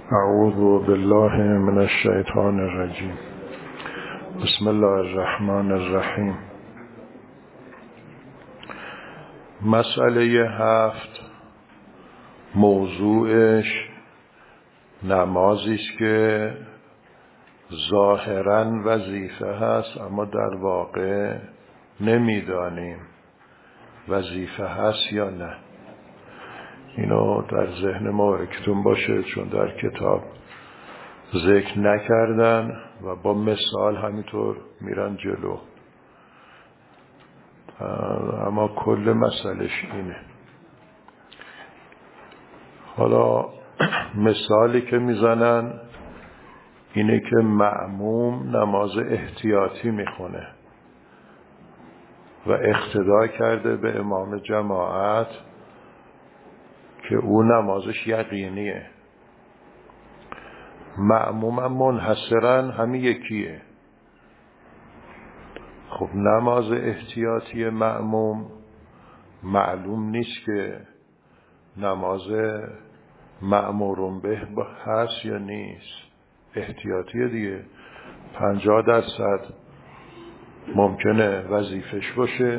اعوذ بالله من الشیطان الرجیم. بسم الله الرحمن الرحیم. مسئله 7 موضوعش نمازی است که ظاهراً وظیفه هست اما در واقع نمیدانیم وظیفه هست یا نه. اینو در ذهن ما اکتون باشه، چون در کتاب ذکر نکردن و با مثال همینطور میرن جلو، اما کل مسئلهش اینه. حالا مثالی که میزنن اینه که مأموم نماز احتیاطی میخونه و اقتدا کرده به امام جماعت که او نمازش یقینیه. مأموم هم منحصرا همین یکیه. خب نماز احتیاطی مأموم معلوم نیست که نماز مأمورون به هست یا نیست. احتیاطیه دیگه. 50% ممکنه وظیفش باشه،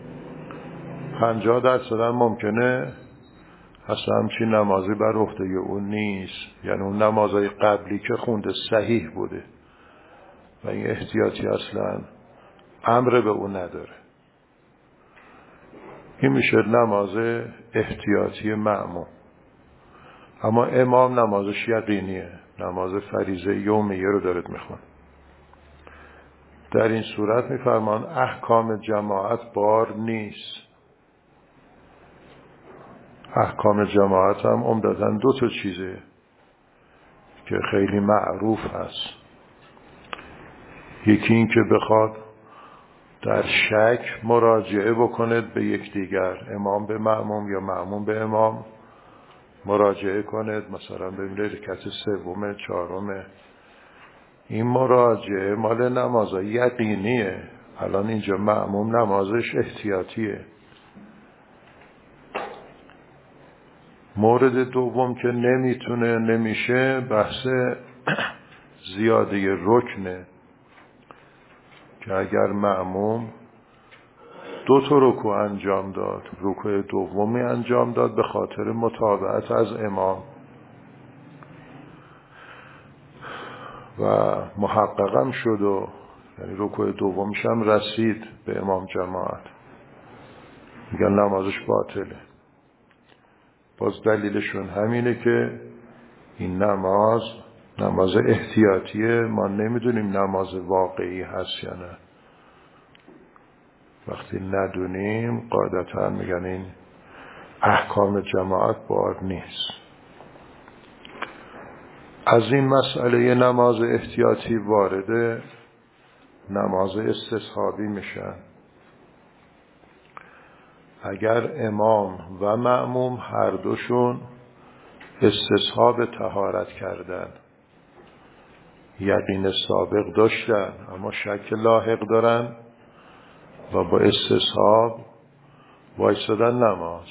50% هم ممکنه اصلا همچین نمازی بر عهده اون نیست. یعنی اون نمازهای قبلی که خونده صحیح بوده و این احتیاطی اصلا امر به اون نداره. این میشه نماز احتیاطی مأموم. اما امام نمازش یقینیه، نماز فریضه یومیه رو دارد میخوان. در این صورت میفرمان احکام جماعت بار نیست. احکام جماعت هم عمدتاً 2 چیزه که خیلی معروف هست. یکی این که بخواد در شک مراجعه بکند به یکدیگر، امام به مأموم یا مأموم به امام مراجعه کند، مثلا ببینید رکعت 3 4. این مراجعه مال نمازهای یقینیه. الان اینجا مأموم نمازش احتیاطیه. مورد دوم که نمیتونه نمیشه بحث زیاده رکنه، که اگر مأموم 2 رکوع انجام داد، رکوع دومی انجام داد به خاطر متابعت از امام و محققم شد و یعنی رکوع دومش هم رسید به امام جماعت، میگن نمازش باطله. باز دلیلشون همینه که این نماز احتیاطیه، ما نمیدونیم نماز واقعی هست یا نه. وقتی ندونیم قاعدتا میگن این احکام جماعت بار نیست. از این مسئله نماز احتیاطی وارد نماز استصحابی میشن. اگر امام و مأموم هر دوشون استصحاب طهارت کردن، یقین سابق داشتن اما شک لاحق دارن و با استصحاب وایسادن نماز.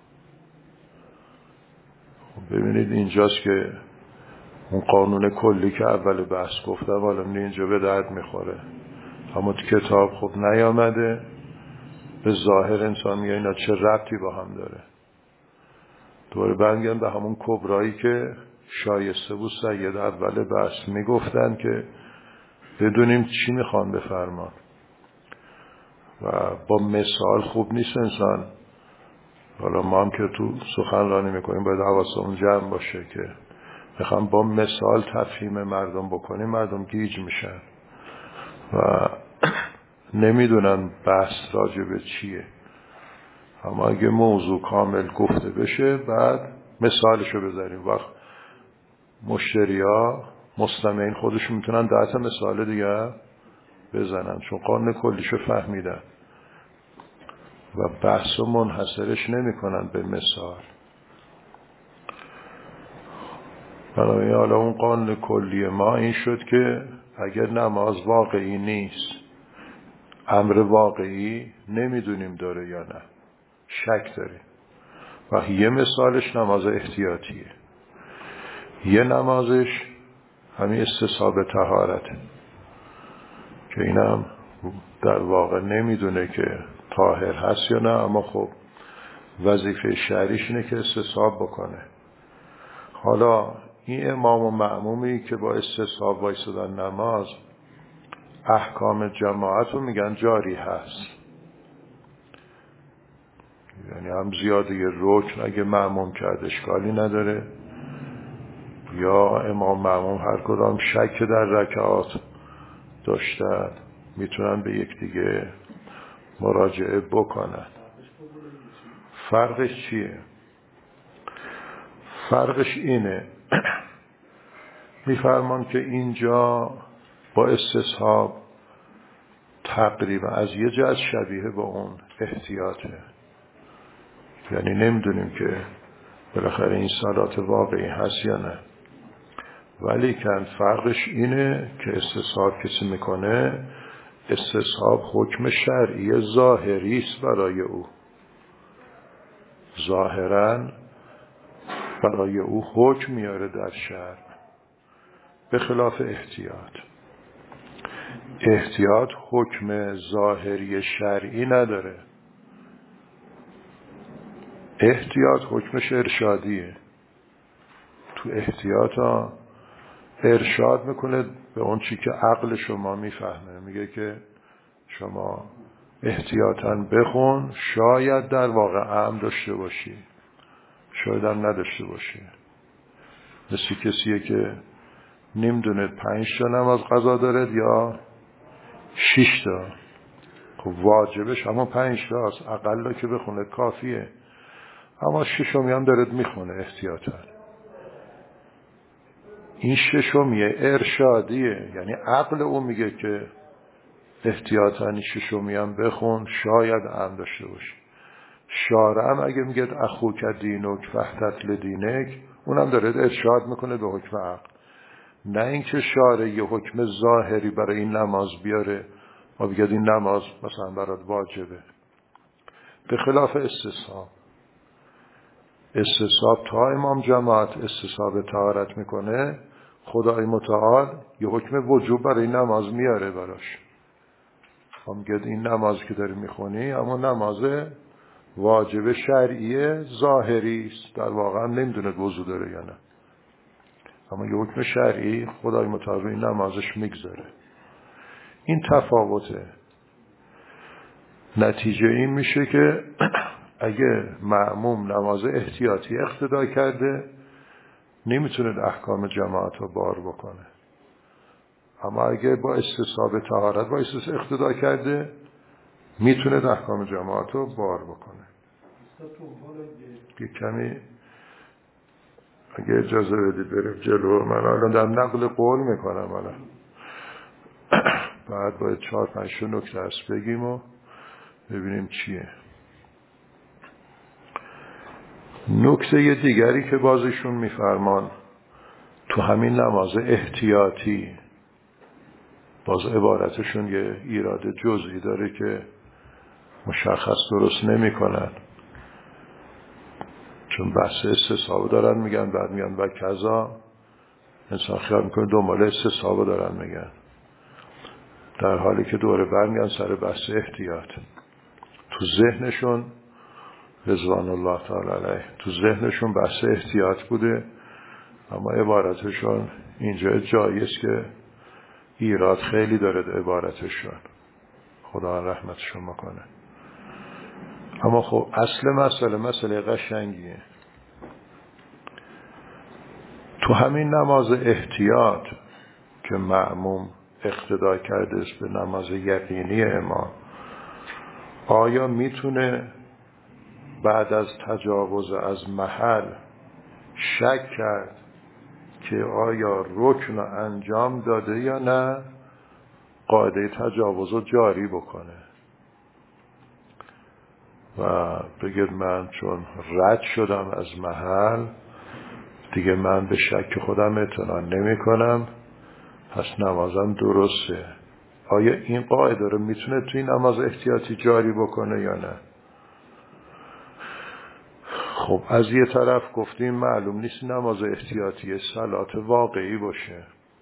ببینید اینجاست که اون قانون کلی که اول بحث گفتم حالا اینجا به درد میخوره، اما تو کتاب خب نیامده. به ظاهر انسان میگه اینا چه ربطی با هم داره. دوباره برمیگردن به همون کبرایی که شایسته بود سید اول بحث میگفتن که بدونیم چی میخوان بفرمان و با مثال خوب نیست انسان. حالا ما هم که تو سخنرانی میکنیم باید حواسمون جمع باشه که میخوام با مثال تفهیم مردم بکنیم، مردم گیج میشن و نمیدونن بحث راجع به چیه. اما اگه موضوع کامل گفته بشه بعد مثالشو بذاریم، وقت مشتریا مستمعین خودشون میتونن 10 مثال دیگه بزنن، چون قانون کلیشو فهمیدن و بحثو منحصرش نمیکنن به مثال. بنابراین حالا اون قانون کلی ما این شد که اگر نماز واقعی نیست، امر واقعی نمیدونیم داره یا نه، شک داریم، و یه مثالش نماز احتیاطیه. یه نمازش همین استصحاب طهارته که اینم در واقع نمیدونه که طاهر هست یا نه، اما خب وظیفه شرعیش اینه که استصحاب بکنه. حالا این امام و مأمومی که با استصحاب وایسادن نماز، احکام جماعت رو میگن جاری هست، یعنی هم زیاده رکن اگه مأموم کرد اشکالی نداره، یا امام مأموم هر کدام شک در رکعات داشتن میتونن به یکدیگه مراجعه بکنن. فرقش چیه؟ فرقش اینه میفرمان که اینجا با استصحاب تقریبا از یه جهت شبیه با اون احتیاطه، یعنی نمیدونیم که بالاخره این صلات واقعی هست یا نه، ولی که فرقش اینه که استصحاب کسی میکنه، استصحاب حکم شرعی ظاهری است برای او، ظاهرا برای او حکم میاره در شرع، به خلاف احتیاط حکم ظاهری شرعی نداره، احتیاط حکمش ارشادیه. تو احتیاط ارشاد میکنه به اون چی که عقل شما میفهمه، میگه که شما احتیاطاً بخون، شاید در واقع علم داشته باشی، شاید هم نداشته باشی. مثل کسیه که نمیدونه 5 تا نماز قضا دارد یا 6 تا، خب واجبش اما 5 تا است، اقلا که بخونه کافیه، اما 6می هم دارد میخونه احتیاطاً. این 6میه ارشادیه، یعنی عقل اون میگه که احتیاطاً این 6می هم بخون، شاید هم داشته باشی. شارع هم اگه میگه اخوک دینک فاحتط لدینک، اونم داره ارشاد میکنه به حکم عقل، نه اینکه شارع یه حکم ظاهری برای این نماز بیاره و بگه این نماز مثلا برات واجبه. به خلاف استصحاب تا امام جماعت استصحاب طهارت میکنه، خدای متعال یه حکم وجوب برای نماز میاره براش، هم میگه این نماز که داری میخونی اما نماز واجب شرعی ظاهری است، در واقع نمیدونه وضو داره یا نه، اما یه حکم شرعی خدای متعال این نمازش میگذاره. این تفاوته. نتیجه این میشه که اگه مأموم نماز احتیاطی اقتدا کرده نمیتونه احکام جماعت رو بار بکنه، اما اگه با استصحاب طهارت با اقتدا کرده میتونه احکام جماعت رو بار بکنه. یه کمی اگه اجازه بدید بریم جلو، من الان در نقل قول میکنم، الان بعد باید 4-5 نکته هست بگیم و ببینیم چیه. نکته دیگری که بازشون میفرمان تو همین نماز احتیاطی، باز عبارتشون یه ایراد جزئی داره که مشخص درست نمی کنن، چون بحث استصحاب دارن میگن، بعد میگن و کذا، انسان خیال میکنه دنبال استصحاب دارن میگن، در حالی که دوره بر میگن سر بحث احتیاط. تو ذهنشون رضوان الله تعالی علیه، تو ذهنشون بحث احتیاط بوده، اما عبارتشون اینجا جاییست که ایراد خیلی داره عبارتشون، خدا رحمتشون بکنه. اما خب اصل مسئله قشنگیه. تو همین نماز احتیاط که مأموم اقتدا کرده است به نماز یقینی امام، آیا میتونه بعد از تجاوز از محل شک کرد که آیا رکن انجام داده یا نه، قاعده تجاوز رو جاری بکنه و بگید من چون رد شدم از محل دیگه من به شک خودم اعتنا نمی کنم، پس نمازم درسته. آیا این قاعده رو میتونه توی نماز احتیاطی جاری بکنه یا نه؟ خب از یه طرف گفتیم معلوم نیست نماز احتیاطی صلات واقعی باشه،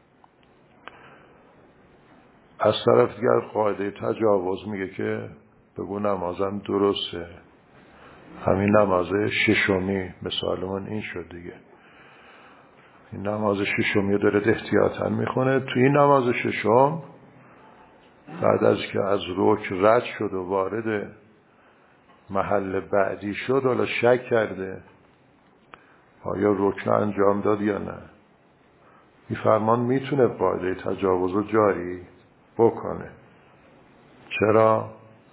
از طرف دیگر قاعده تجاوز میگه که بگو نمازم درسته، همین نماز ششمی مثالمون این شد دیگه. این نماز ششمی داره احتیاطاً میخونه. توی این نماز ششم بعد از که از رکن رد شد و وارد محل بعدی شد، حالا شک کرده آیا رکن انجام داد یا نه. این فرمان میتونه قاعده تجاوز رو جاری بکنه. چرا؟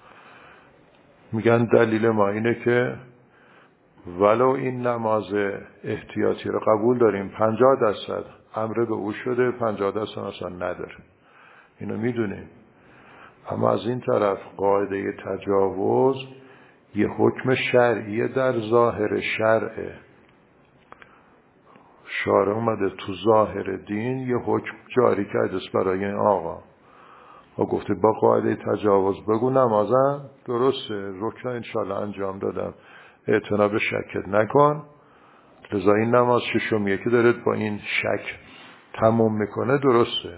میگن دلیل ما اینه که ولو این نماز احتیاطی رو قبول داریم 50% امر به او شده، 50% اصلا نداره، اینو میدونیم، اما از این طرف قاعده تجاوز یه حکم شرعیه در ظاهر شرعه. شارع اومده تو ظاهر دین یه حکم جاری کرده برای این آقا و گفته با قاعده تجاوز بگو نمازم درسته، رکن انشالله انجام دادم، اعتنا به شکت نکن. لذا این نماز ششمیه که داره با این شک تموم میکنه درسته.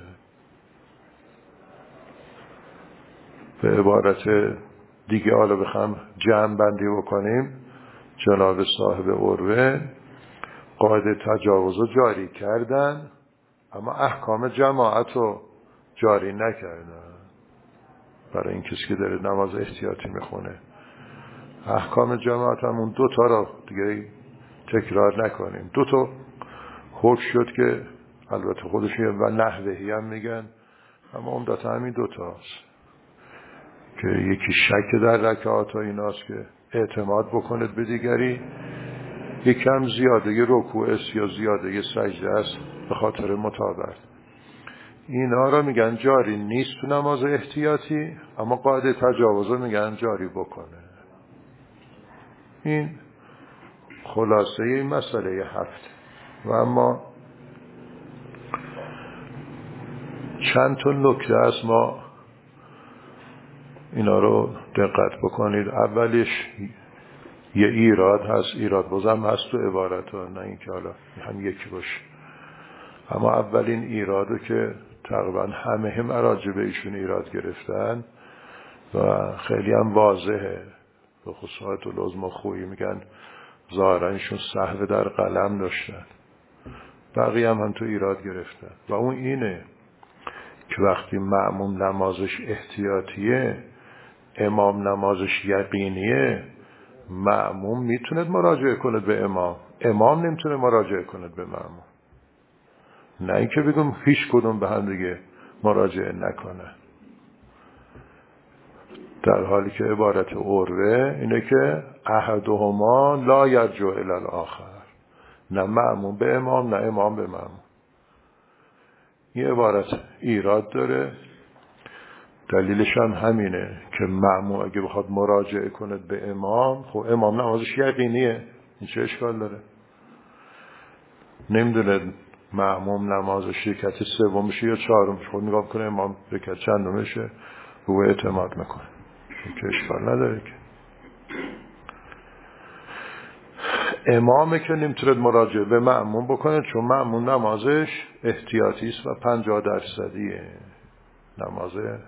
به عبارت دیگه حالا بخوام جمع بندی بکنیم، جناب صاحب عروه قاعده تجاوز رو جاری کردن اما احکام جماعت رو جاری نکردن. برای این کسی که داره نماز احتیاطی میخونه احکام جماعت همون دوتا را دیگه تکرار نکنیم. دوتا حکم شد که البته خودشون و نحوهی هم میگن، اما عمدتا همین دوتاست که یکی شک در رکعات ها ایناست که اعتماد بکنید به دیگری، یکم زیاده رکوع است یا زیاده سجده است به خاطر متابعت. اینا را میگن جاری نیست تو نماز احتیاطی، اما قاعده تجاوز رو میگن جاری بکنه. این خلاصه این مسئله 7. و اما چند تا نکته است، ما اینا رو دقت بکنید. اولیش یه ایراد هست، ایراد بازم هست تو عبارت ها، نه این که حالا هم یکی باشه، اما اولین ایرادو که تقریبا همه راجع به ایشون ایراد گرفتن و خیلی هم واضحه، به خصوص العظما خویی میگن ظاهرا ایشون سهو در قلم داشتن، بقیه هم تو ایراد گرفتن و اون اینه که وقتی مأموم نمازش احتیاطیه، امام نمازش یقینیه، مأموم میتونه مراجعه کنه به امام، امام نمیتونه مراجعه کنه به مأموم. نه اینکه بگم هیچ کدوم به هم دیگه مراجعه نکنه، در حالی که عبارت عروه اینه که احدهما لا یرجع الی الاخر، نه مأموم به امام نه امام به مأموم. این عبارت ایراد داره. دلیلش هم همینه که مأموم اگه بخواد مراجعه کنه به امام، خب امام نمازش یقینیه، این چه اشکال داره؟ نمیدونه مأموم نمازش رکعت سومشه یا چهارمشه، خود نگاه کنه امام رکعت چندمشه رو اعتماد میکنه، این که اشکال نداره که. امامه که نمیتونه مراجعه به مأموم بکنه چون مأموم نمازش احتیاطی است و 50%. نماز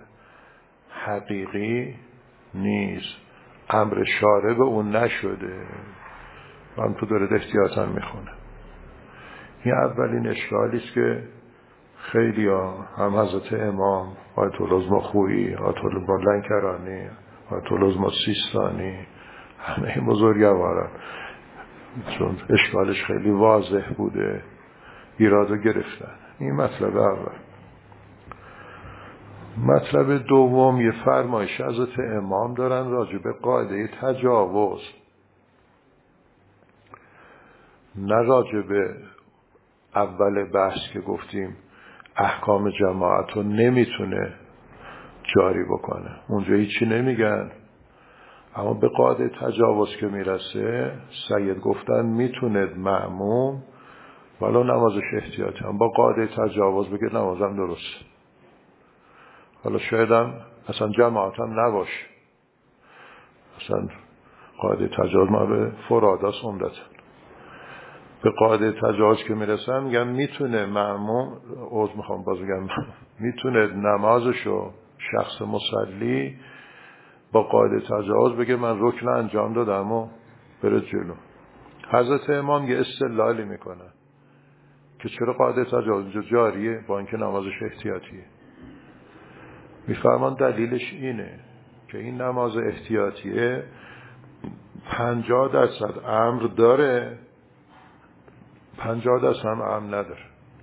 حقیقی نیست، امر شارع به اون نشده و هم تو داره احتیاطاً میخونه. این اولین اشکالی است که خیلی هم حضرت امام آیت العظما خویی، آیت العظما لنکرانی، آیت العظما سیستانی، همه این بزرگواران چون اشکالش خیلی واضح بوده ایرادو گرفتن. این مطلب اول. مطلب دوم، یه فرمایش حضرت امام دارن راجع به قاعده تجاوز، نه راجع به اول بحث که گفتیم احکام جماعت رو نمیتونه جاری بکنه، اونجا هیچی نمیگن، اما به قاعده تجاوز که میرسه سید گفتن میتونه مأموم ولو نمازش احتیاطی هم با قاعده تجاوز بگه نمازم درست، حالا شاید هم اصلا جماعت هم نباشه، اصلا قاعده تجاوز ما به فراداست عمدتا. به قاعده تجاوز که میرسن میگم میتونه مأموم میتونه نمازشو شخص مصلی با قاعده تجاوز بگه من رکن انجام دادم و بره جلو. حضرت امام یه استدلالی میکنه که چرا قاعده تجاوز جاریه با اینکه نمازش احتیاطیه. میفرمان دلیلش اینه که این نماز احتیاطیه 50% امر داره 50% هم امر نداره.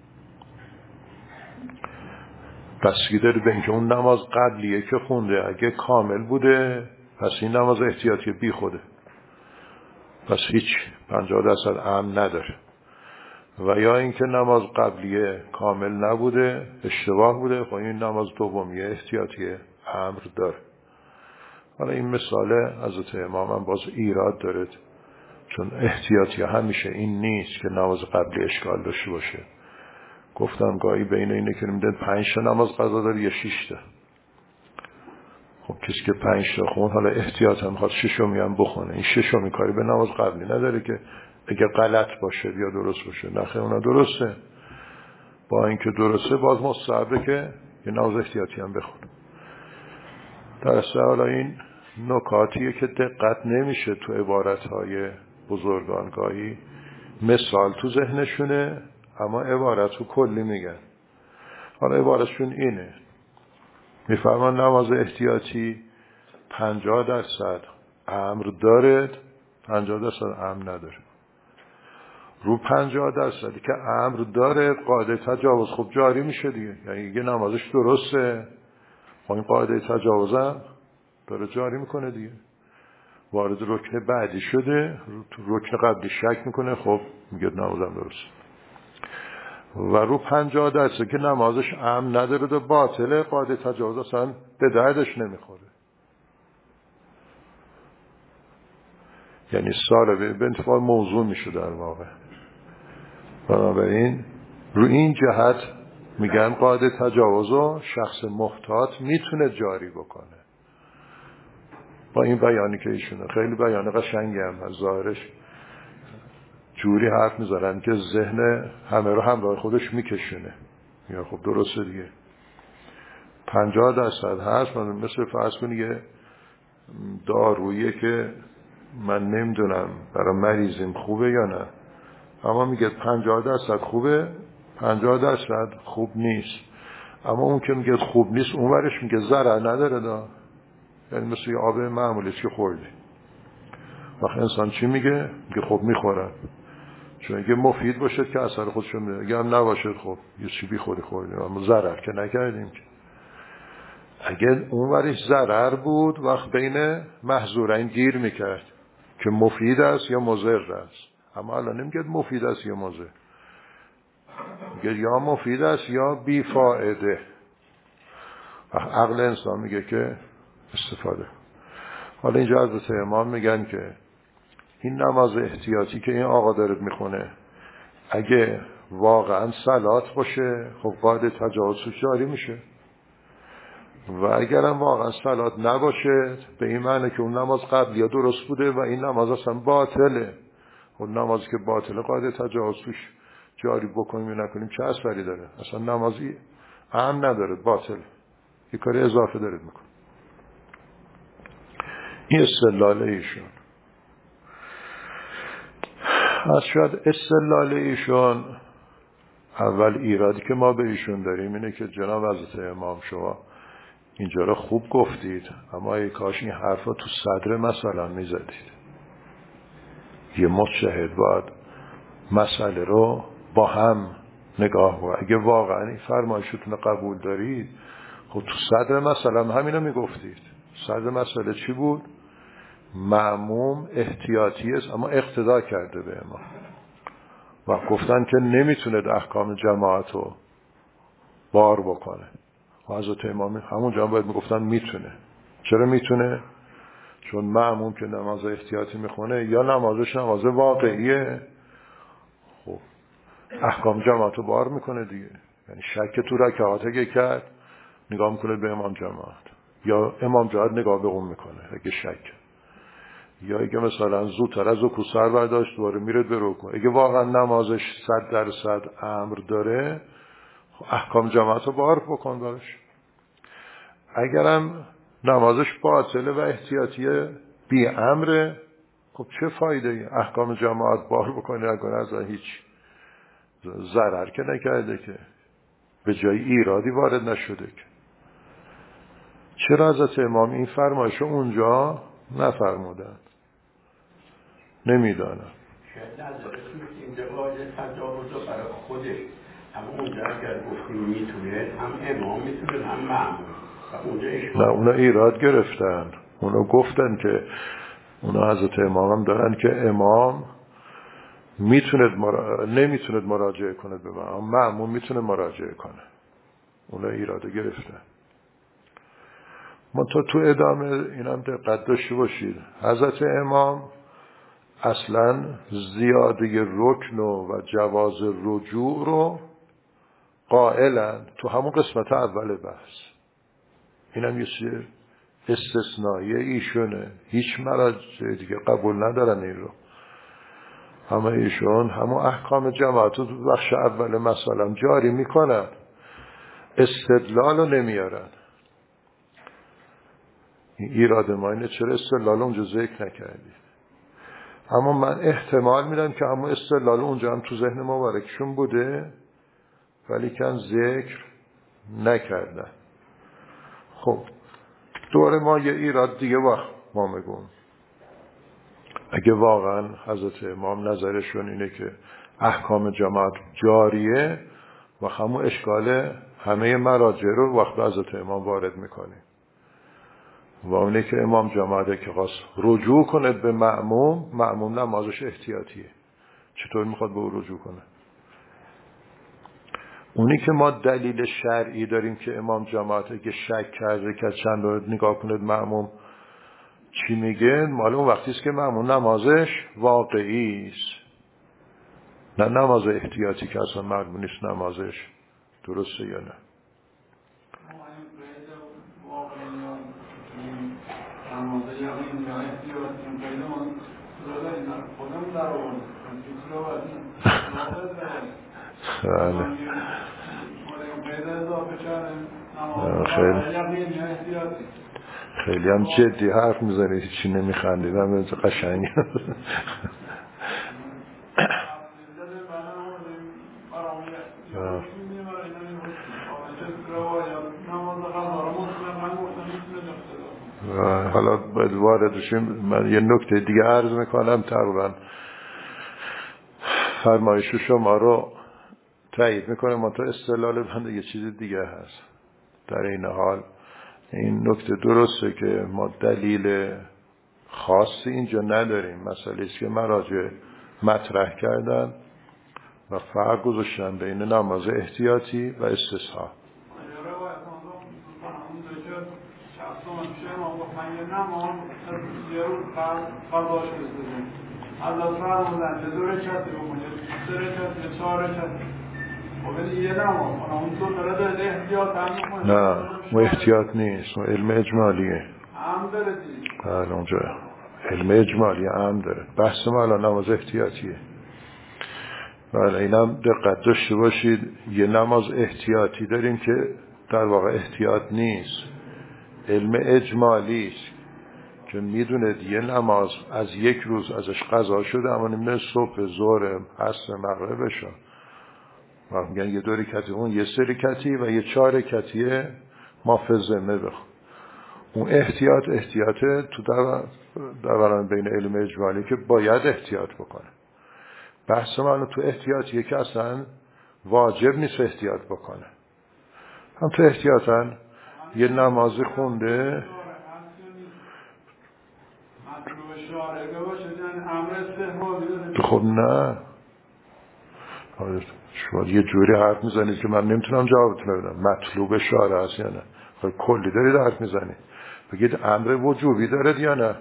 بسیاری داره به اینکه اون نماز قبلیه که خونده اگه کامل بوده پس این نماز احتیاطی بی خوده، پس هیچ 50% امن نداره. و یا اینکه نماز قبلیه کامل نبوده اشتباه بوده، خب این نماز دومیه احتیاطیه امر داره. حالا این مثال حضرت امام هم باز ایراد داره، چون احتیاطی همیشه این نیست که نماز قبلی اشکال داشته باشه. گفتم گاهی بین اینه که نمیدن 5 تا نماز قضا داره یا 6 تا. خب کسی که 5 تا خون حالا احتیاطاً میخواد 6می هم بخونه، این 6می کاری به نماز قبلی نداره که اگه غلط باشه یا درست باشه. نخیر اونا درسته، با اینکه درسته باز مستحبه که یه نماز احتیاطی هم بخونه. در اصل حالا این نکاتیه که دقت نمیشه تو عبارتهای بزرگان، گاهی مثال تو ذهنشونه اما عبارت رو کلی میگن. حالا عبارتشون اینه، میفرمان نماز احتیاطی 50% امر داره 50% امر نداره. رو 50% که امر داره قاعده تجاوز خب جاری میشه دیگه، یعنی یه نمازش درسته خب این قاعده تجاوزم داره جاری میکنه دیگه. وارد رکن بعدی شده، تو رکن قبلی شک میکنه، خب میگه نمازم درسته. و رو 50% که نمازش امن نداره و باطله، قاعده تجاوز اصلا به دردش نمیخوره. یعنی سال به انتفاع موضوع میشه در واقع. بنابراین رو این جهت میگن قاعده تجاوز رو شخص محتاط میتونه جاری بکنه. با این بیانی که ایشونه خیلی بیان قشنگی هم از ظاهرش جوری حرف میذارن که ذهن همه رو همراه خودش میکشونه. یا خب درسته دیگه 50% هست. من مثل فرض کنی یه دارویی که من نمیدونم برای مریضیم خوبه یا نه، اما میگه 50% خوبه 50% خوب نیست. اما اون که میگه خوب نیست اون ورش میگه ضرر نداره دا. یعنی مثل یه آب معمولی که خوردی. وقت انسان چی میگه؟ میگه خب میخورم، چون اگه مفید باشد که اثر خودشو میده، اگه هم نباشد خب یه چی بی خودی خوردیم اما ضرر که نکردیم. اگه اون ورش ضرر بود وقت بین محظورین گیر میکرد که مفید است یا مضر است. اما الان نمیگه مفید است یا مضر، میگه یا مفید است یا بی فایده. عقل انسان میگه که استفاده. حالا اینجا حضرت امام میگن که این نماز احتیاطی که این آقا داره میخونه اگه واقعا صلات باشه خب قاعده تجاوزش جاری میشه، و اگرم واقعا صلات نباشه به این معنی که اون نماز قبلی یا درست بوده و این نماز اصلا باطله. اون نمازی که باطله قاعده تجاوزش جاری بکنیم یا نکنیم چه اثری داره؟ اصلا نمازی هم نداره، باطل، یه کاری اضافه داره میکنه. این استدلال ایشون. از شاید استدلال ایشون اول ایرادی که ما به ایشون داریم اینه که جناب حضرت امام شما اینجا رو خوب گفتید اما ای کاش این حرفا تو صدر مثلا میزدید. یه مجتهد باید مسئله رو با هم نگاه کنه. اگه واقعا این فرمایشتون قبول دارید خب تو صدر مثلا همینو میگفتید. صدر مسئله چی بود؟ مأموم احتیاطی است اما اقتدا کرده به امام و گفتن که نمیتونه احکام جماعت رو بار بکنه. و حضرت امام همونجا باید میگفتن میتونه. چرا میتونه؟ چون مأموم که نماز احتیاطی میخونه یا نمازش نماز واقعیه، خب احکام جماعت رو بار میکنه دیگه. یعنی شک تو رکعات اگه کرد نگاه میکنه به امام جماعت، یا امام جماعت نگاه به اون میکنه اگه شک، یا اگه مثلا زودتر از رکوع سر برداشت دوباره میره به رکوع. اگه واقعا نمازش 100% امر داره، احکام جماعت رو بار بکن براش. اگرم نمازش باطله و احتیاطیه بی امره، خب چه فایده ای احکام جماعت بار بکنی اگر از هیچ ضرر که نکرده، که به جای ایرادی وارد نشده. که چرا حضرت امام این فرمایش رو اونجا نفرمودن؟ نمیدانم. شاید نظرشون این رواج تجاوز رو برای خودش هم اونجا اگر گفتیم میتونه، هم امام میتونه، هم معمول. نه اونا ایراد گرفتن، اونا گفتن که اونا حضرت امام هم دارن که امام نمیتوند مراجعه کنه به من، معمول میتونه مراجعه کنه. اونا ایراد گرفتن. من تو ادامه اینم دقت داشته باشید، حضرت امام اصلا زیاده رکن و جواز رجوع رو قائلن تو همون قسمت اول بحث. اینم یه چیز استثنایی ایشونه، هیچ مراجع دیگه قبول ندارن این رو. همه ایشون همون احکام جماعت رو تو بخش اول مثلا جاری میکنن، استدلال رو نمیارن. این ایراد ما اینه چرا استدلال اونجا ذکر نکردی. اما من احتمال میدم که همون استدلال اونجا هم تو ذهن مبارکشون بوده ولی کن ذکر نکردن. خب دوره ما یه ایراد دیگه ما میگم، اگه واقعا حضرت امام نظرشون اینه که احکام جماعت جاریه و همون اشکال همه مراجع رو وقت حضرت امام وارد میکنه و اونه که امام جماعت که خواست رجوع کنه به معموم نمازش احتیاطیه، چطور میخواد به او رجوع کنه؟ اونی که ما دلیل شرعی داریم که امام جماعت که شک کرده که چند رو نگاه کنه معموم چی میگه، مال اون وقتی است که معموم نمازش واقعی است، نه نماز احتیاطی که اصلا معلوم نیست نمازش درسته یا نه. خیلی هم جدی حرف میزنی، هیچی نمیخندیدم، به قشنگ. حالا باید وارد بشیم. من یه نکته دیگه عرض میکنم، تقریبا فرمایش شما رو تایید میکنم، من تا استدلال بنده یه چیز دیگه هست. در این حال این نکته درسته که ما دلیل خاصی اینجا نداریم، مسئله است که مراجع مطرح کردن و فرق گذاشتن بین نماز احتیاطی و استسقا. نه اون احتیاط نیست، اون علم اجمالیه. بله اونجا علم اجمالی هم داره. بحث ما الان نماز احتیاطیه. بله اینم دقت داشته باشید، یه نماز احتیاطی داریم که در واقع احتیاط نیست، علم اجمالی است که میدونه یه نماز از یک روز ازش قضا شده اما نمیدونه صبح، ظهر، عصر، مغرب بشه و میگن یه 2 رکعتی اون یه 3 رکعتی و یه 4 رکعتی ما فی ذمه بخون. اون احتیاطه تو دوران بین علم اجمالی که باید احتیاط بکنه. بحث من تو احتیاطیه که اصلا واجب نیست احتیاط بکنه، هم تو احتیاطاً یه نمازی خونده خب نه شما یه جوری حرف میزنید که من نمیتونم جوابتون بدم. مطلوب شارع هست یا نه؟ خب کلی دارید حرف میزنید، بگید امر وجوبی دارد یا نه؟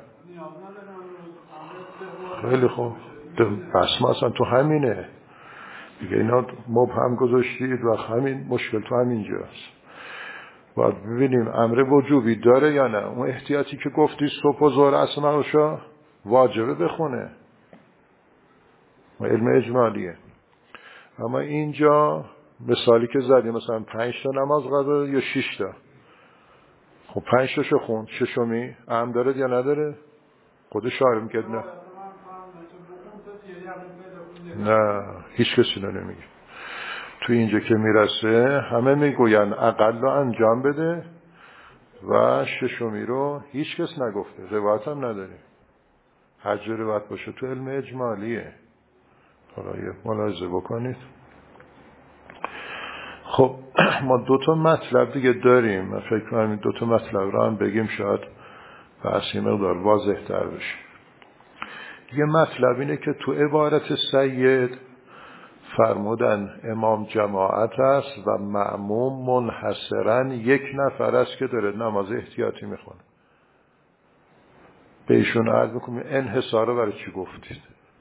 خیلی خوب، بس ما اصلا تو همینه دیگه، اینا مبهم گذاشتید و همین مشکل تو همینجاست. باید ببینیم امر وجوبی داره یا نه. اون احتیاطی که گفتی صبح و ظهر عصر نروشا واجبه بخونه و علم اجمالیه. اما اینجا مثالی که زدیم مثلا 5 تا نماز قضا یا 6 تا، خب 5 تاشو خوند، ششمی اهم داره یا نداره؟ خود شاعر میگه نه هیچ کسی نمیگه. تو اینجا که میرسه همه میگوین اقل رو انجام بده و ششمی رو هیچ کس نگفته، روایت هم نداره. هر جا روایت باشه تو علم اجمالیه. حالا یه ملاحظه بکنید. خب ما 2 تا مطلب دیگه داریم، من فکر کنم این 2 تا مطلب رو هم بگیم شاید بحثی مقدار واضح تر بشه. یه مطلب اینه که تو عبارت سید فرمودن امام جماعت است و مأموم منحصرا 1 نفر است که داره نماز احتیاطی میخونه. به ایشون عرض میکنم انحصار رو برای چی گفتید؟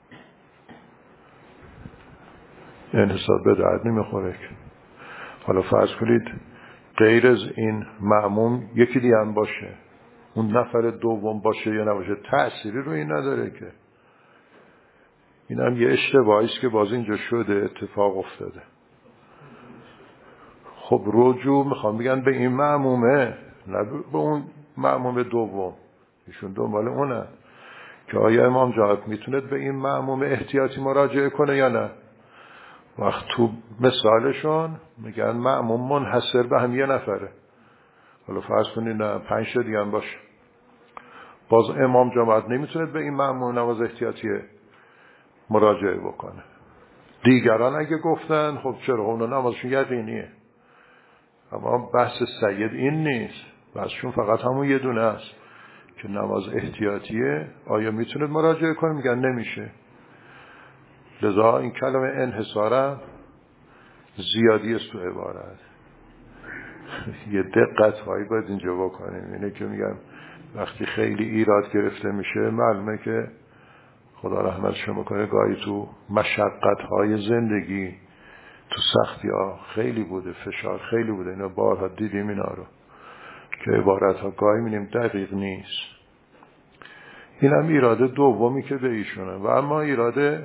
انحصار به درد نمیخوره. حالا فرض کنید غیر از این مأموم یکی دیگه هم باشه، اون نفر دوم باشه یا نباشه تأثیری رو این نداره که. این هم یه اشتباهی است که باز اینجا شده، اتفاق افتاده. خب رجوع میخوام بگن به این مأمومه، نه به اون مأموم دوم. ایشون دنبال اونه که آیا امام جماعت میتونه به این مأموم احتیاطی مراجعه کنه یا نه. وقت تو مثالشون میگن مأموم منحصر به هم 1 نفره. حالا فرض کنید نه 5 تا دیگه هم باشه، باز امام جماعت نمیتونه به این مأموم نماز احتیاطی مراجعه بکنه. دیگران اگه گفتن خب چرا اون نمازشون یقینیه. اما بحث سید این نیست، بحثشون فقط همون یه دونه است که نماز احتیاطیه آیا میتونه مراجعه کنه، میگن نمیشه. لذا این کلمه انحصارم زیادی است تو عبارت. یه دقت هایی باید اینجا بکنیم. اینه که میگم وقتی خیلی ایراد گرفته میشه معلومه که خدا رحمتشون بکنه گاهی تو مشقت های زندگی تو سختی ها خیلی بوده، فشار خیلی بوده، اینا بارها دیدیم اینا رو که عبارت ها گاهی می‌بینیم دقیق نیست. این هم ایراد دومی که به ایشونه. و اما ایراد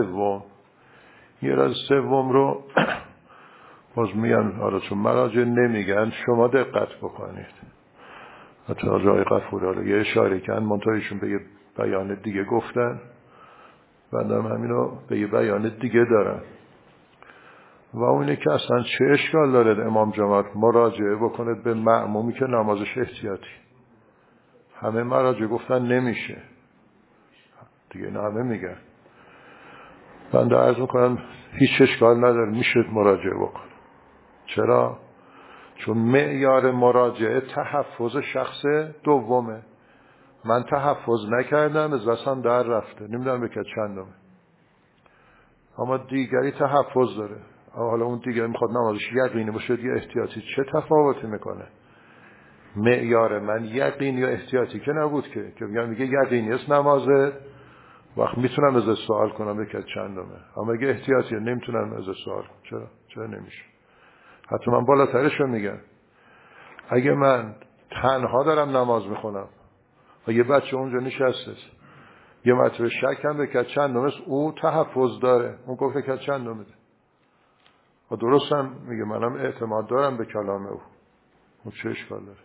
سوم رو باز میگن حالا چون مراجع نمیگن شما دقت بکنید. حتی جای قفور حالا یه اشاره کن منتهایشون به یه بیان دیگه گفتن، بندم همینو به یه بیان دیگه دارن و اونه که اصلا چه اشکال داره امام جماعت مراجعه بکنه به مأمومی که نمازش احتیاطی. همه مراجع گفتن نمیشه دیگه، نه همه میگن. بنده عرض میکنم هیچ اشکال نداره، میشه مراجعه بکن. چرا؟ چون معیار مراجعه تحفظ شخص دومه. من تحفظ نکردم از دستم در رفته، نمیدونم بکرد چندمه، اما دیگری تحفظ داره. حالا اون دیگری میخواد نمازش یقینی باشه یا احتیاطی، چه تفاوتی میکنه؟ معیار من یقین یا احتیاطی که نبود که میگه یقینی است نمازه، وقت میتونم از سوال کنم بکرد چندمه، اما اگه احتیاطیه نمیتونم از سوال کنم. چرا نمیشه؟ حتی من بالاترش رو میگم، اگه من تنها دارم نماز میخونم و یه بچه اونجا نشسته یه مرتبه شک هم بکرد چندم است، او تحفظ داره، اون گفت بکرد چندم ده و درست هم میگه منم اعتماد دارم به کلام او چه اشکال داره؟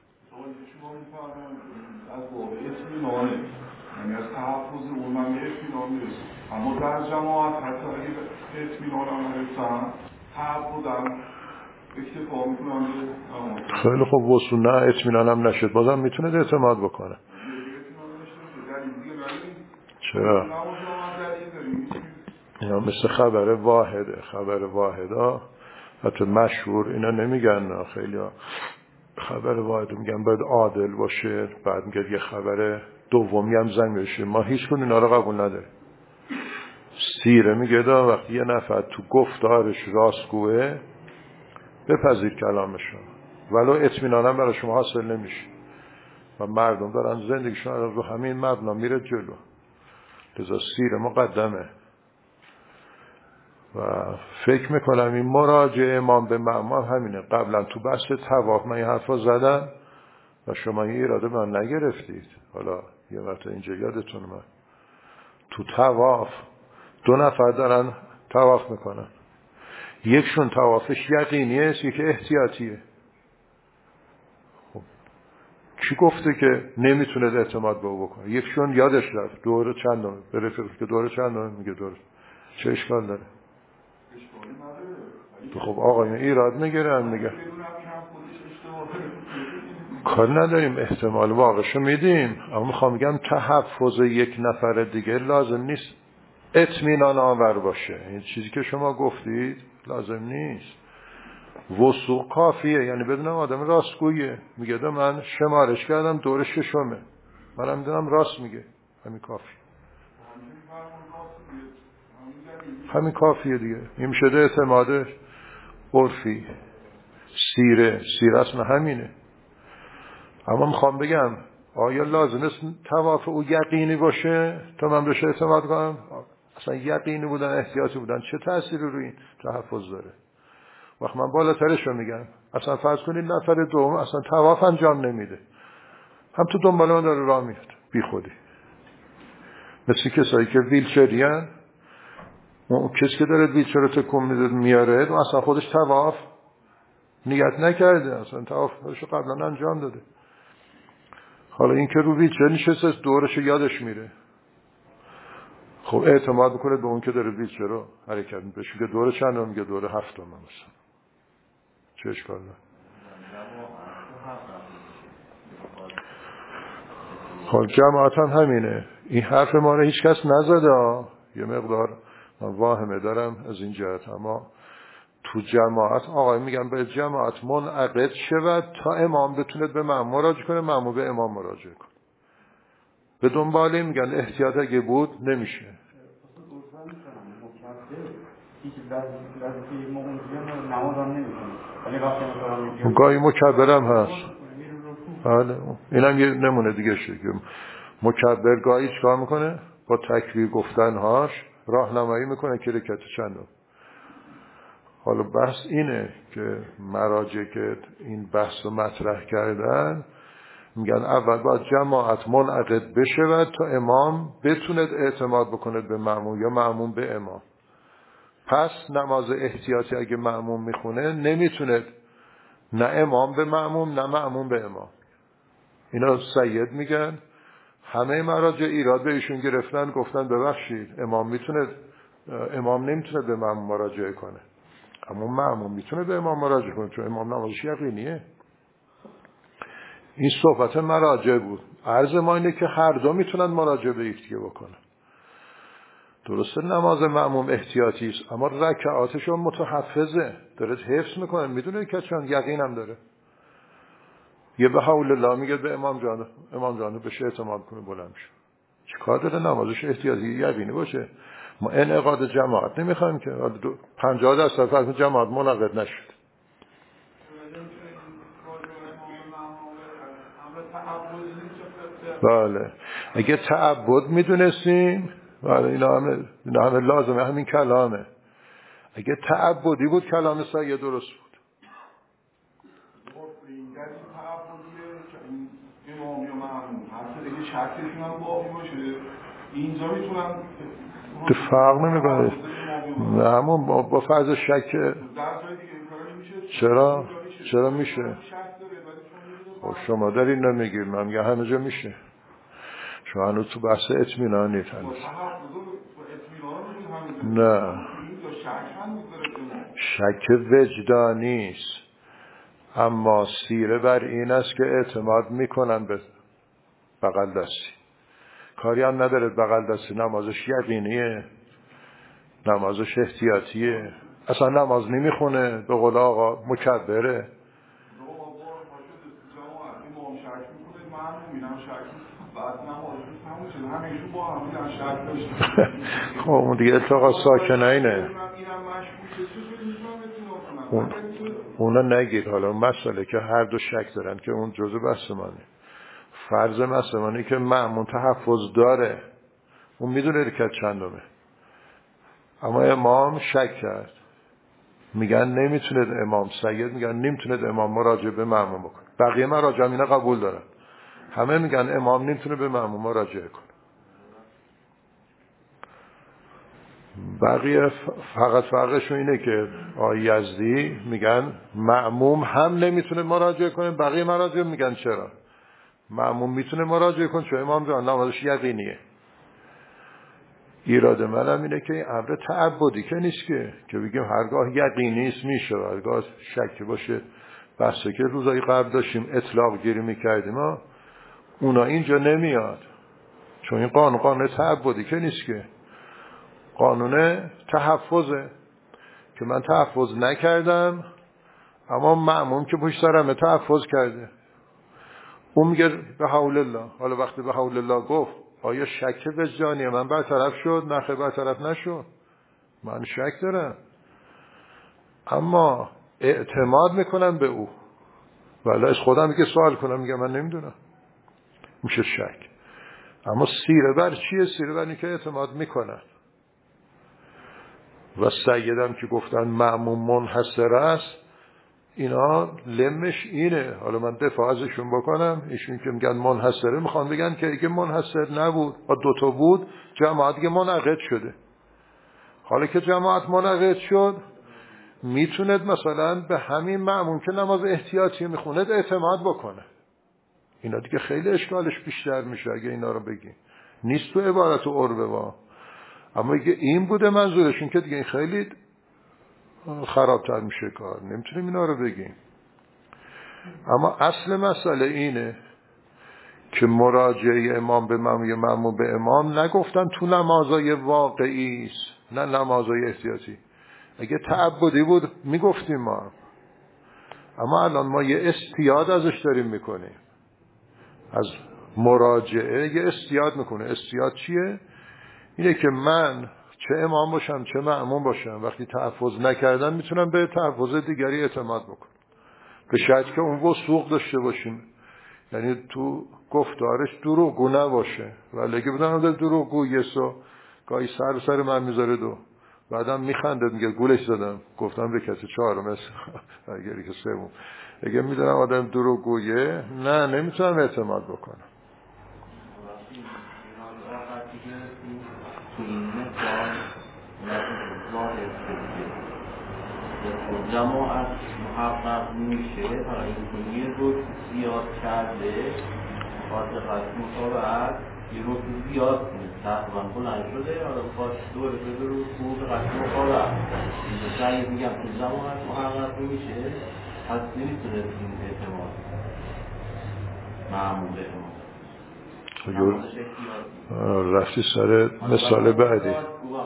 از واقع اطمینانه، یعنی از تحفظ اون من اطمینان نیست، اما در جماعت حتی اگه اطمینانم نرسم تحفظم اکتفا میکنم به خیلی خوب وصول نه اطمینانم نشد بازم میتونه اعتماد بکنه. چرا؟ اینا مثل خبر واحده حتی مشهور اینا نمیگن، خیلی ها خبر واحد میگن باید عادل باشه، بعد میگه یه خبر دومی هم زنگ بشه. ما هیچ کدوم اینا رو قبول نداره. سیره میگه وقتی یه نفر تو گفتارش راستگوه بپذیر کلامشون ولو اطمینانم برای شما حاصل نمیشه و مردم دارن زندگیشون رو همین مبنا میره جلو. لذا سیره مقدمه و فکر میکنم این مراجعه امام به مأموم همینه. قبلا تو بحث طواف من این حرفا زدم و شما این اراده من نگرفتید. حالا یه وقت اینجا یادتون من تو طواف 2 نفر دارن طواف میکنن، یکشون طوافش یقینیه، یکی احتیاطیه. خب کی گفته که نمیتونه اعتماد به او بکنه؟ یکشون یادش رفت دوره چندم بره که دوره چندم میگه دوره، چه اشکال داره؟ خب آقایون ایراد میگیرن میگه کار نداریم، احتمال واقعشو میدیم، اما میخوام بگم تحفظ یک نفر دیگه لازم نیست اطمینان آور باشه. این چیزی که شما گفتید لازم نیست. وثوق کافیه، یعنی بدونم آدم راستگویه، میگه من شمارش کردم دور 6، منم میدونم راست میگه، همین کافیه. همین کافیه دیگه. این شده اعتماد عرفی. سیره اصلا همینه. اما میخوام بگم آیا لازم است طواف او یقینی باشه تا من بهش اعتماد کنم؟ اصلا یقینی بودن احتیاطی بودن چه تأثیری روی این تحفظ داره؟ وقت من بالاترش رو میگم، اصلا فرض کنید نفر دوم اصلا طواف انجام نمیده، هم تو دنبال من داره راه میفته بی خودی، مثل کسایی که ویلچریان، اون کسی که داره ویلچر رو تکون میده میاره و اصلا خودش طواف نیت نکرده، اصلا طوافش قبلا انجام داده. حالا این که رو ویلچر نشسته دورش یادش میره، خب اعتماد میکنه به اون که داره ویلچر رو حرکت میده، که دوره چندم میگه دوره 7 مثلا، چه اشکال داره؟ خب جماعت هم همینه. این حرف ما رو هیچ کس نزده، یه مقدار من واهمه دارم از این جهت، اما تو جماعت آقای میگن به جماعت منعقد شود تا امام بتونه به مأموم مراجعه کنه، مأموم به امام مراجعه کنه. به دنباله میگن احتیاط اگه بود نمیشه. گاهی مکبرم هست. بله اینم یه نمونه دیگه شد که مکبر گاهی چکار میکنه؟ با تکبیر گفتنهاش راهنمایی میکنه که رکعت چندم. حالا بحث اینه که مراجع که این بحث رو مطرح کردن میگن اول باید جماعت منعقد بشه تا امام بتونه اعتماد بکنه به مأموم یا مأموم به امام. پس نماز احتیاطی اگه مأموم میخونه نمیتونه نه امام به مأموم نه مأموم به امام. اینا سید میگن. همه مراجع ایراد به ایشون گرفتن، گفتن ببخشید امام نمیتونه به مأموم مراجعه کنه، اما مأموم میتونه به امام مراجعه کنه چون امام نمازش یقینیه. این صحبت مراجع بود. عرض ما اینه که هر دو میتونن مراجعه به یکدیگه بکنن. درسته نماز مأموم احتیاطی است، اما رکعاتشون متحفظه، داره حفظ میکنه، میدونه که چون یقینم داره. یه به حول الله میگه به امام جان بهش اعتماد کنه بلند شه. چیکار داره نمازش احتیاطی یقینی باشه؟ ما انعقاد جماعت نمیخوایم که 50% فرض جماعت منعقد نشد. بله اگه تعبد میدونستیم، بله اینا همه لازمه، همین کلامه. اگه تعبدی بود کلام سید درست بود. امام یا مأموم حتی اگه شکلشون هم باقی باشه اینجا میتونن فرق نمیکنه. نه همون با فرض شک چرا میشه؟ خب شما داری نمیگیر، من میگم همه جا میشه. شما هنوز تو بحث اطمینان نیست هنوز. نه شک وجدانی است، اما سیره بر این است که اعتماد میکنن به بغل دستی. کاری هم نداره بغل دستی نمازش یقینیه، نمازش احتیاطیه، اصلا نماز نمیخونه، به قول آقا مکبره. خب اون دیگه اتفاقا ساکنه اینه، اونا نگیر. حالا مسئله که هر دو شک دارن که اون جزء بحث منه. فرض مسئله که مأمون تحفظ داره، اون میدونه رکعت چندمه، اما امام شک کرد، میگن نمیتونه امام، سید میگن نمیتونه امام مراجعه به مأمون بکنه. بقیه مراجع اینا قبول دارن، همه میگن امام نمیتونه به مأمون مراجعه کنه. بقیه فقط فرقشون اینه که آقای یزدی میگن مأموم هم نمیتونه مراجعه کنه، بقیه مراجعه میگن چرا مأموم میتونه مراجعه کنه چون امام جان نمازش یقینیه. ایراد منم اینه که این امر تعبدی که نیست که بگیم هرگاه یقینی است میشه، هرگاه شک باشه. بحثی که روزای قبل داشتیم اطلاق گیری میکردیم اونا اینجا نمیاد، چون این قانون تعبدی که نیست، که قانون تحفظه که من تحفظ نکردم اما مأموم که پشت سرم تحفظ کرده اون میگه به حول الله. حالا وقتی به حول الله گفت آیا شک وجدانی من برطرف شد؟ نه خیر برطرف نشد، من شک دارم اما اعتماد میکنم به او، ولی از خودم میگه سوال کنم میگه من نمیدونم، میشه شک. اما سیره بر چیه؟ سیره بر اینه که اعتماد میکنن. و سیدم که گفتن مأموم منحصر است، اینا لمش اینه. حالا من دفاع ازشون بکنم، ایشون که میگن منحصره میخوان بگن که اگه منحصر نبود و دوتا بود جماعت که منعقد شده. حالا که جماعت منعقد شد میتوند مثلا به همین مأموم که نماز احتیاطی میخوند اعتماد بکنه. اینا دیگه خیلی اشکالش بیشتر میشه اگه اینا رو بگیم. نیست تو عبارت و عربه وا، اما اگه این بوده منظورشون که دیگه این خیلی خرابتر میشه کار، نمیتونیم اینا رو بگیم. اما اصل مسئله اینه که مراجعه امام به مأموم یا مأموم به امام نگفتن تو نمازای واقعی است، نه نمازای احتیاطی. اگه تعبدی بود میگفتیم ما، اما الان ما یه استیاد ازش داریم میکنیم، از مراجعه یه استیاد میکنه. استیاد چیه؟ اینه که من چه امام باشم چه مأموم باشم وقتی تحفظ نکردم میتونم به تحفظ دیگری اعتماد بکنم، به شرطی که اون وثوق داشته باشیم، یعنی تو گفتارش دروغگو نباشه. ولی اگه بدونم در دروغگو یسو گاهی سر من میذاره دو بعدم میخنده میگه گولش زدم گفتم به کسی چهارم اگری که سوم. اگه میدونم آدم دروغگویه نه نمیتونم اعتماد بکنم. تو این مثال جماعت محقق میشه، حالا این یه رو زیاد کرده خاطر قسم مطابعت یه رو زیاد تقریبا بلند شده، حالا خواست دور شده رو خوب قسم مطابعت این جایی میگم تو جماعت محقق میشه، پس نمیتونه این اعتماد معمول اعتماد رفتی سر مثال بعدی.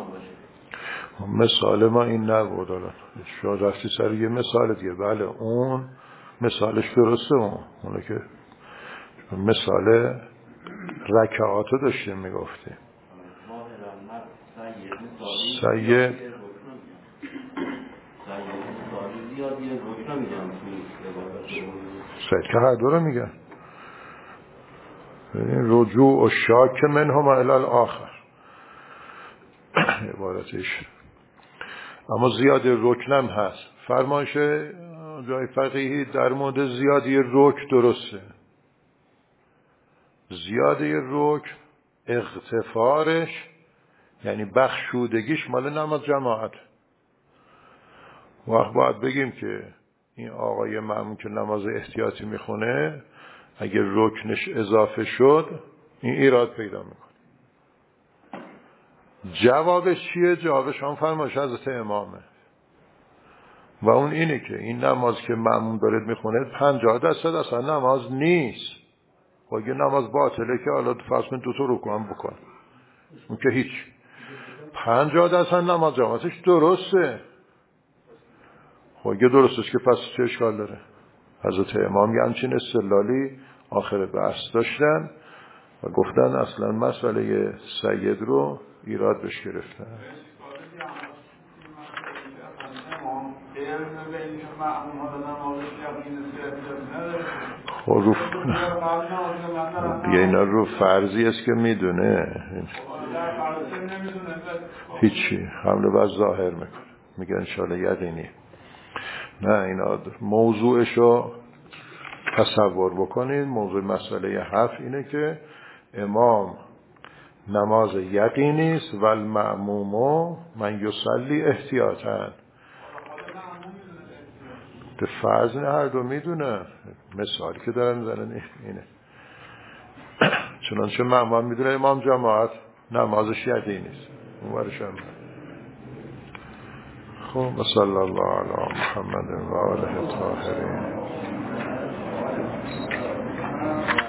مثال ما این نبود، شما رفتی سر یه مثال دیگه. بله اون مثالش درسته، اونه که مثال رکعاتو داشتیم میگفتیم. سید که هر دو رو میگن، رجوع و شاک منهم الی الاخر عبارتش. اما زیادی رکنم هست. فرمایش جای فقیهی در مورد زیادی رکن درسته. زیادی رکن اغتفارش یعنی بخشودگیش مال نماز جماعت. وقت باید بگیم که این آقای مأموم که نماز احتیاطی میخونه اگر رکنش اضافه شد این ایراد پیدا میکنه. جوابش چیه؟ جوابش هم فرمایش حضرت امامه و اون اینه که این نماز که مأموم داره میخونه 50% اصلا نماز نیست. و اگه نماز باطله که حالا فرض دو تا رکوع هم بکن، اون که هیچ. 50% نماز جماعتش درسته. خب اگه درستش که پس چه اشکال داره؟ حضرت امام یه همچین استدلالی آخر بحث داشتن و گفتن اصلا مسئله سید رو ایراد بش گرفتن. خب دیگه اینا رو فرضی است که میدونه، هیچی حمله بر ظاهر میکنه، میگه انشاءالله یقینی. نه اینا موضوعشو تصور بکنید. موضوع مسئله 7 اینه که امام نماز یقینی است و المأموم من یصلی احتیاطاً. به فرض هر دو میدونه، مثالی که دارن میزنن اینه. چنانچه مأموم میدونه امام جماعت نمازش یقینی است، اونورش هم. خب صلی الله علی محمد و آله الطاهرین.